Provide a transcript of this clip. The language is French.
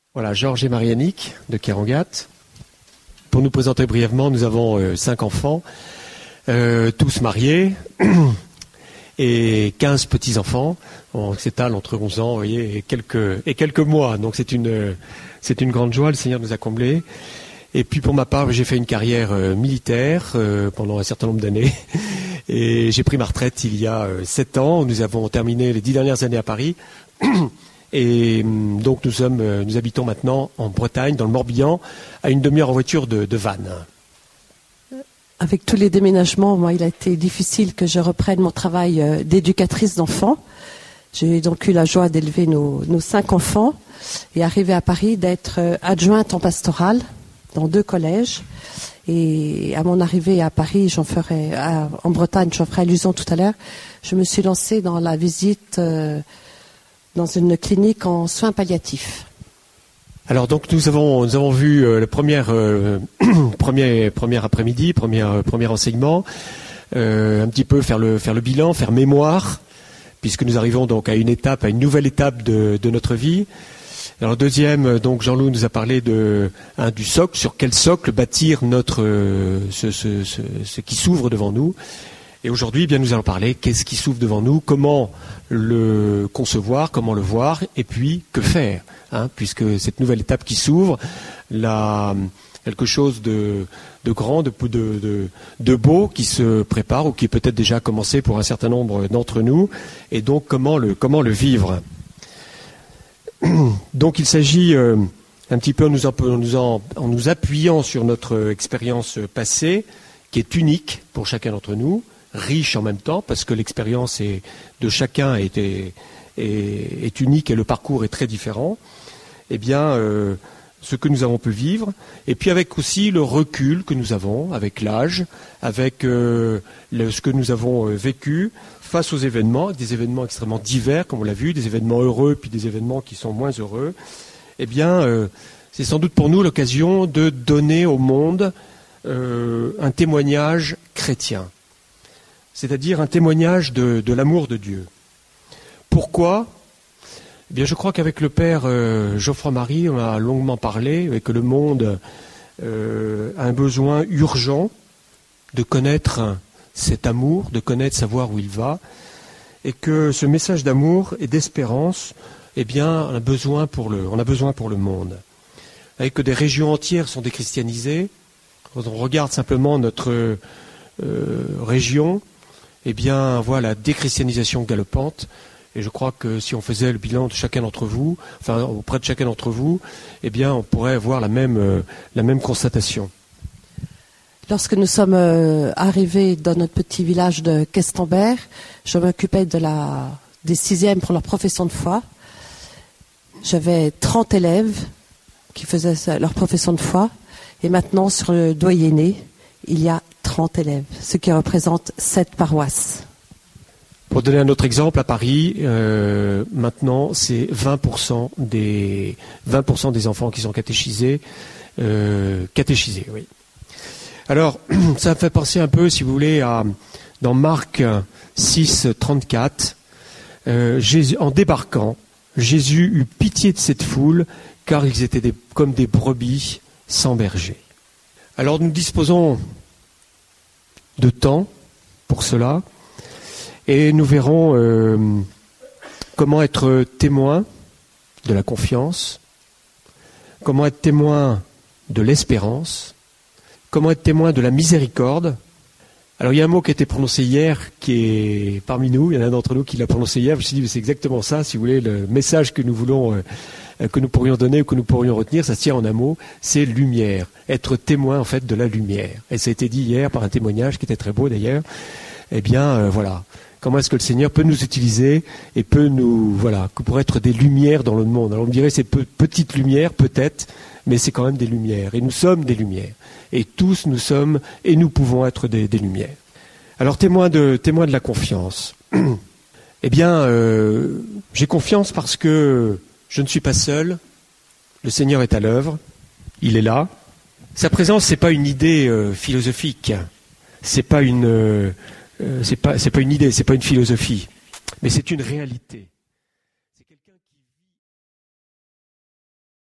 Voilà, Georges et Marie-Annick de Kerangat. Pour nous présenter brièvement, nous avons 5 enfants, tous mariés, et 15 petits-enfants. On s'étale entre 11 ans, vous voyez, et quelques mois. Donc c'est une grande joie, le Seigneur nous a comblés. Et puis pour ma part, j'ai fait une carrière militaire pendant un certain nombre d'années. Et j'ai pris ma retraite il y a 7 ans. Nous avons terminé les 10 dernières années à Paris. Et donc nous habitons maintenant en Bretagne, dans le Morbihan, à une demi-heure en voiture de Vannes. Avec tous les déménagements, moi, il a été difficile que je reprenne mon travail d'éducatrice d'enfants. J'ai donc eu la joie d'élever nos 5 enfants et arrivé à Paris d'être adjointe en pastorale dans 2 collèges. Et à mon arrivée à Paris, en Bretagne, j'en ferai allusion tout à l'heure, je me suis lancée dans la visite dans une clinique en soins palliatifs. Alors donc nous avons vu le premier après-midi, premier enseignement, un petit peu faire le bilan, faire mémoire, puisque nous arrivons donc à une nouvelle étape de notre vie. Alors deuxième, donc Jean-Loup nous a parlé du socle, sur quel socle bâtir ce qui s'ouvre devant nous. Et aujourd'hui, bien, nous allons parler qu'est-ce qui s'ouvre devant nous, comment le concevoir, comment le voir, et puis que faire, puisque cette nouvelle étape qui s'ouvre, quelque chose de grand, de beau qui se prépare ou qui est peut-être déjà commencé pour un certain nombre d'entre nous, et donc comment le vivre. Donc il s'agit un petit peu en nous appuyant sur notre expérience passée, qui est unique pour chacun d'entre nous, riche en même temps, parce que l'expérience de chacun est unique et le parcours est très différent, eh bien, ce que nous avons pu vivre, et puis avec aussi le recul que nous avons, avec l'âge, avec ce que nous avons vécu face aux événements, des événements extrêmement divers, comme on l'a vu, des événements heureux, puis des événements qui sont moins heureux, eh bien, c'est sans doute pour nous l'occasion de donner au monde un témoignage chrétien. C'est-à-dire un témoignage de l'amour de Dieu. Pourquoi ? Eh bien, je crois qu'avec le Père Geoffroy-Marie, on a longuement parlé, et que le monde a un besoin urgent de connaître cet amour, de connaître, savoir où il va, et que ce message d'amour et d'espérance, eh bien, on a besoin pour le monde. Avec que des régions entières sont déchristianisées, quand on regarde simplement notre région, eh bien, on voit la déchristianisation galopante. Et je crois que si on faisait le bilan de chacun d'entre vous, enfin auprès de chacun d'entre vous, eh bien, on pourrait avoir la même constatation. Lorsque nous sommes arrivés dans notre petit village de Questembert, je m'occupais des 6e pour leur profession de foi. J'avais 30 élèves qui faisaient leur profession de foi. Et maintenant, sur le doyenné, il y a 30 élèves, ce qui représente 7 paroisses. Pour donner un autre exemple, à Paris, maintenant, c'est 20% des enfants qui sont catéchisés, oui. Alors, ça me fait penser un peu, si vous voulez, dans Marc 6, 34, en débarquant, Jésus eut pitié de cette foule, car ils étaient comme des brebis sans berger. Alors, nous disposons de temps pour cela, et nous verrons comment être témoin de la confiance, comment être témoin de l'espérance, comment être témoin de la miséricorde. Alors il y a un mot qui a été prononcé hier, qui est parmi nous, il y en a un d'entre nous qui l'a prononcé hier, je me suis dit, mais c'est exactement ça, si vous voulez, le message que nous voulons, que nous pourrions donner ou que nous pourrions retenir, ça se tient en un mot, c'est lumière, être témoin en fait de la lumière. Et ça a été dit hier par un témoignage qui était très beau d'ailleurs. Eh bien, voilà. Comment est-ce que le Seigneur peut nous utiliser et peut nous, pour être des lumières dans le monde. Alors on me dirait c'est petites lumières peut-être, mais c'est quand même des lumières. Et nous sommes des lumières. Et tous nous sommes et nous pouvons être des lumières. Alors témoin de la confiance. Eh bien, j'ai confiance parce que je ne suis pas seul. Le Seigneur est à l'œuvre. Il est là. Sa présence, c'est pas une idée philosophique. C'est pas une idée, c'est pas une philosophie, mais c'est une réalité.